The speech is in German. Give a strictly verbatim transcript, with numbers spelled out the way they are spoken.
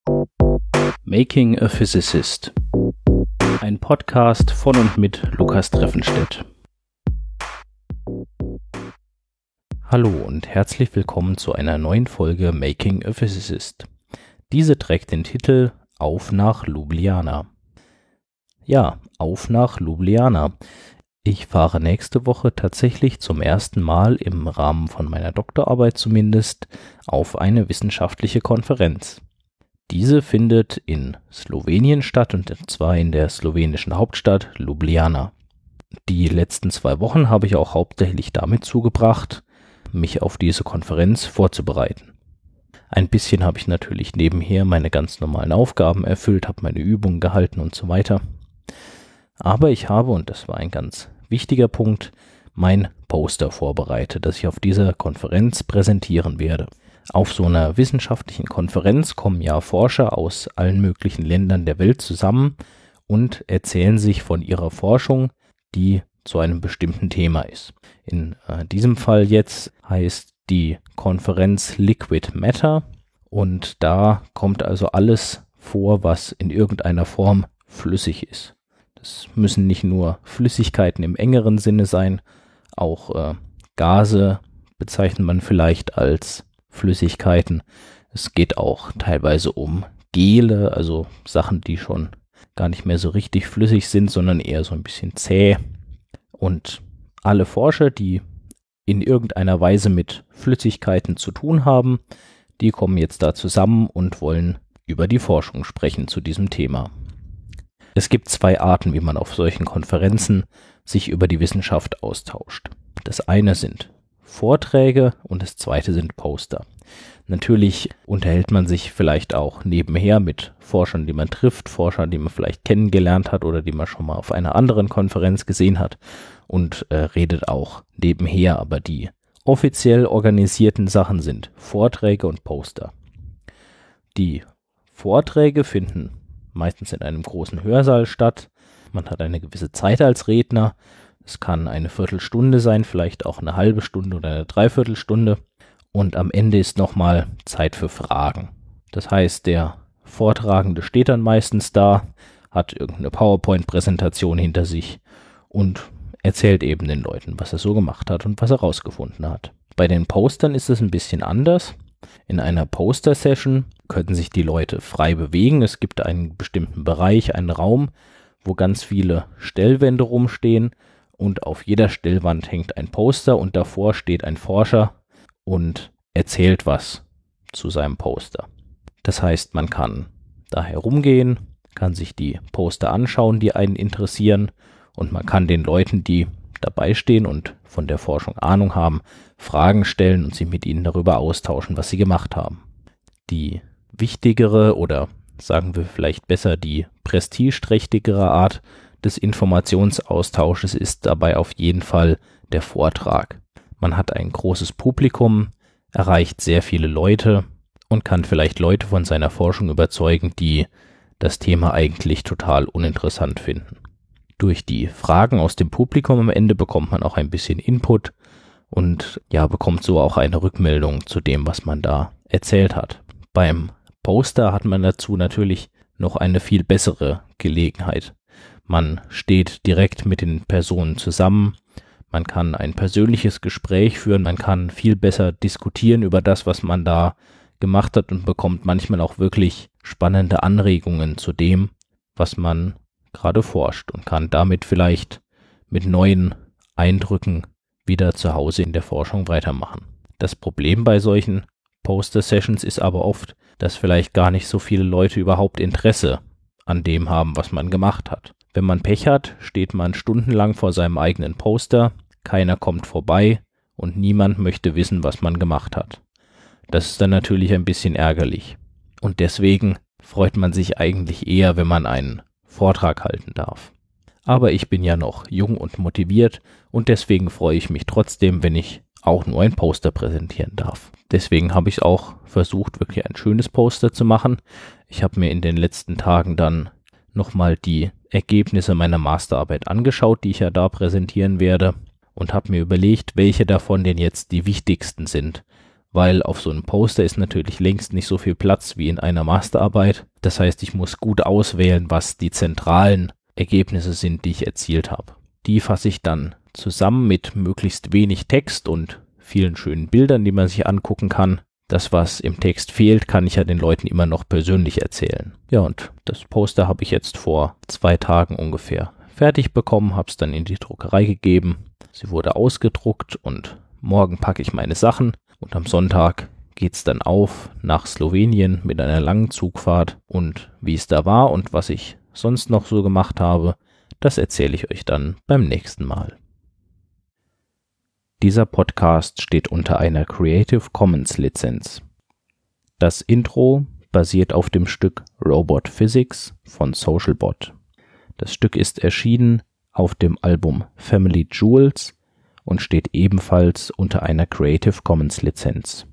Making a Physicist. Ein Podcast von und mit Lukas Treffenstedt. Hallo und herzlich willkommen zu einer neuen Folge Making a Physicist. Diese trägt den Titel Auf nach Ljubljana. Ja, auf nach Ljubljana. Ich fahre nächste Woche tatsächlich zum ersten Mal im Rahmen von meiner Doktorarbeit zumindest auf eine wissenschaftliche Konferenz. Diese findet in Slowenien statt und zwar in der slowenischen Hauptstadt Ljubljana. Die letzten zwei Wochen habe ich auch hauptsächlich damit zugebracht, mich auf diese Konferenz vorzubereiten. Ein bisschen habe ich natürlich nebenher meine ganz normalen Aufgaben erfüllt, habe meine Übungen gehalten und so weiter. Aber ich habe, und das war ein ganz wichtiger Punkt, mein Poster vorbereitet, das ich auf dieser Konferenz präsentieren werde. Auf so einer wissenschaftlichen Konferenz kommen ja Forscher aus allen möglichen Ländern der Welt zusammen und erzählen sich von ihrer Forschung, die zu einem bestimmten Thema ist. In äh, diesem Fall jetzt heißt die Konferenz Liquid Matter und da kommt also alles vor, was in irgendeiner Form flüssig ist. Das müssen nicht nur Flüssigkeiten im engeren Sinne sein, auch äh, Gase bezeichnet man vielleicht als Flüssigkeiten. Es geht auch teilweise um Gele, also Sachen, die schon gar nicht mehr so richtig flüssig sind, sondern eher so ein bisschen zäh. Und alle Forscher, die in irgendeiner Weise mit Flüssigkeiten zu tun haben, die kommen jetzt da zusammen und wollen über die Forschung sprechen zu diesem Thema. Es gibt zwei Arten, wie man auf solchen Konferenzen sich über die Wissenschaft austauscht. Das eine sind Vorträge und das zweite sind Poster. Natürlich unterhält man sich vielleicht auch nebenher mit Forschern, die man trifft, Forschern, die man vielleicht kennengelernt hat oder die man schon mal auf einer anderen Konferenz gesehen hat und äh, redet auch nebenher, aber die offiziell organisierten Sachen sind Vorträge und Poster. Die Vorträge finden meistens in einem großen Hörsaal statt. Man hat eine gewisse Zeit als Redner. Es kann eine Viertelstunde sein, vielleicht auch eine halbe Stunde oder eine Dreiviertelstunde. Und am Ende ist nochmal Zeit für Fragen. Das heißt, der Vortragende steht dann meistens da, hat irgendeine PowerPoint-Präsentation hinter sich und erzählt eben den Leuten, was er so gemacht hat und was er rausgefunden hat. Bei den Postern ist es ein bisschen anders. In einer Poster-Session können sich die Leute frei bewegen. Es gibt einen bestimmten Bereich, einen Raum, wo ganz viele Stellwände rumstehen und auf jeder Stellwand hängt ein Poster und davor steht ein Forscher und erzählt was zu seinem Poster. Das heißt, man kann da herumgehen, kann sich die Poster anschauen, die einen interessieren und man kann den Leuten, die dabei stehen und von der Forschung Ahnung haben, Fragen stellen und sich mit ihnen darüber austauschen, was sie gemacht haben. Die wichtigere oder sagen wir vielleicht besser die prestigeträchtigere Art des Informationsaustausches ist dabei auf jeden Fall der Vortrag. Man hat ein großes Publikum, erreicht sehr viele Leute und kann vielleicht Leute von seiner Forschung überzeugen, die das Thema eigentlich total uninteressant finden. Durch die Fragen aus dem Publikum am Ende bekommt man auch ein bisschen Input und ja, bekommt so auch eine Rückmeldung zu dem, was man da erzählt hat. Beim Poster hat man dazu natürlich noch eine viel bessere Gelegenheit. Man steht direkt mit den Personen zusammen, man kann ein persönliches Gespräch führen, man kann viel besser diskutieren über das, was man da gemacht hat und bekommt manchmal auch wirklich spannende Anregungen zu dem, was man gerade forscht und kann damit vielleicht mit neuen Eindrücken wieder zu Hause in der Forschung weitermachen. Das Problem bei solchen Poster-Sessions ist aber oft, dass vielleicht gar nicht so viele Leute überhaupt Interesse an dem haben, was man gemacht hat. Wenn man Pech hat, steht man stundenlang vor seinem eigenen Poster, keiner kommt vorbei und niemand möchte wissen, was man gemacht hat. Das ist dann natürlich ein bisschen ärgerlich. Und deswegen freut man sich eigentlich eher, wenn man einen Vortrag halten darf. Aber ich bin ja noch jung und motiviert und deswegen freue ich mich trotzdem, wenn ich auch nur ein Poster präsentieren darf. Deswegen habe ich auch versucht, wirklich ein schönes Poster zu machen. Ich habe mir in den letzten Tagen dann nochmal die Ergebnisse meiner Masterarbeit angeschaut, die ich ja da präsentieren werde und habe mir überlegt, welche davon denn jetzt die wichtigsten sind weil auf so einem Poster ist natürlich längst nicht so viel Platz wie in einer Masterarbeit. Das heißt, ich muss gut auswählen, was die zentralen Ergebnisse sind, die ich erzielt habe. Die fasse ich dann zusammen mit möglichst wenig Text und vielen schönen Bildern, die man sich angucken kann. Das, was im Text fehlt, kann ich ja den Leuten immer noch persönlich erzählen. Ja, und das Poster habe ich jetzt vor zwei Tagen ungefähr fertig bekommen, habe es dann in die Druckerei gegeben. Sie wurde ausgedruckt und morgen packe ich meine Sachen und am Sonntag geht's dann auf nach Slowenien mit einer langen Zugfahrt. Und wie es da war und was ich sonst noch so gemacht habe, das erzähle ich euch dann beim nächsten Mal. Dieser Podcast steht unter einer Creative Commons Lizenz. Das Intro basiert auf dem Stück Robot Physics von Socialbot. Das Stück ist erschienen auf dem Album Family Jewels und steht ebenfalls unter einer Creative Commons Lizenz.